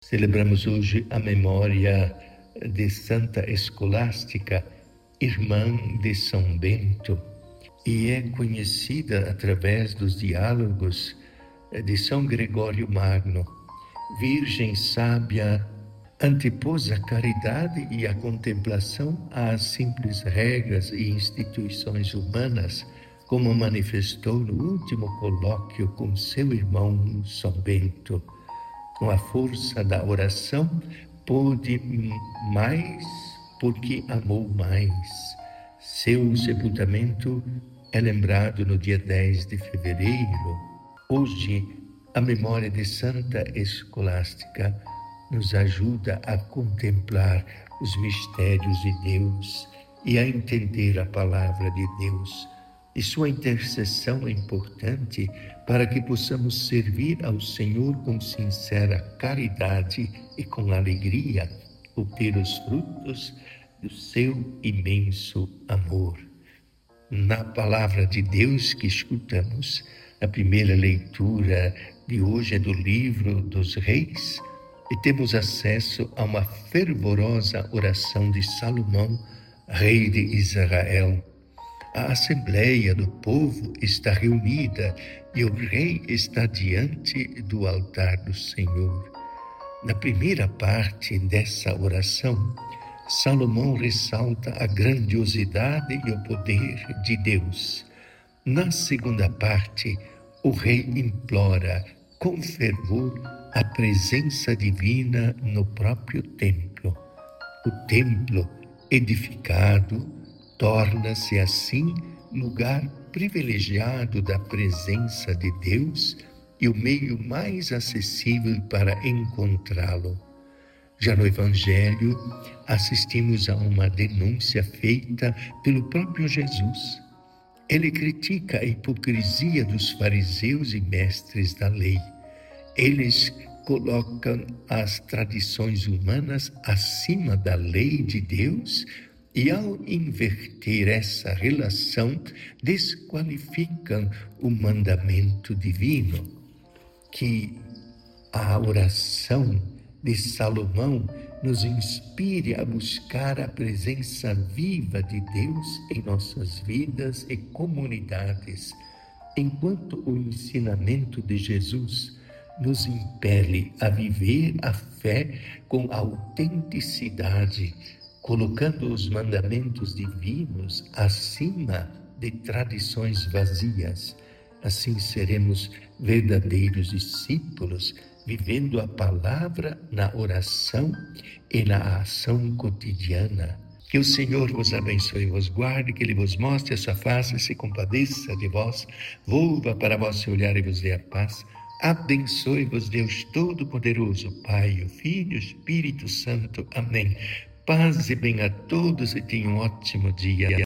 Celebramos hoje a memória de Santa Escolástica, irmã de São Bento, e é conhecida através dos diálogos de São Gregório Magno. Virgem sábia, antepôs a caridade e a contemplação às simples regras e instituições humanas, como manifestou no último colóquio com seu irmão São Bento. Com a força da oração, pôde mais porque amou mais. Seu sepultamento é lembrado no dia 10 de fevereiro. Hoje, a memória de Santa Escolástica nos ajuda a contemplar os mistérios de Deus e a entender a palavra de Deus. E sua intercessão é importante para que possamos servir ao Senhor com sincera caridade e com alegria, obter os frutos do seu imenso amor. Na palavra de Deus que escutamos, a primeira leitura de hoje é do livro dos Reis, e temos acesso a uma fervorosa oração de Salomão, rei de Israel. A assembleia do povo está reunida e o rei está diante do altar do Senhor. Na primeira parte dessa oração, Salomão ressalta a grandiosidade e o poder de Deus. Na segunda parte, o rei implora com fervor a presença divina no próprio templo. O templo edificado torna-se assim lugar privilegiado da presença de Deus e o meio mais acessível para encontrá-lo. Já no Evangelho, assistimos a uma denúncia feita pelo próprio Jesus. Ele critica a hipocrisia dos fariseus e mestres da lei. Eles colocam as tradições humanas acima da lei de Deus e, ao inverter essa relação, desqualificam o mandamento divino. Que a oração de Salomão nos inspire a buscar a presença viva de Deus em nossas vidas e comunidades, enquanto o ensinamento de Jesus nos impele a viver a fé com autenticidade, colocando os mandamentos divinos acima de tradições vazias. Assim seremos verdadeiros discípulos, vivendo a palavra na oração e na ação cotidiana. Que o Senhor vos abençoe e vos guarde, que Ele vos mostre a sua face e se compadeça de vós, volva para vós seu olhar e vos dê a paz. Abençoe-vos Deus Todo-Poderoso, Pai, o Filho e o Espírito Santo. Amém. Paz e bem a todos e tenham um ótimo dia.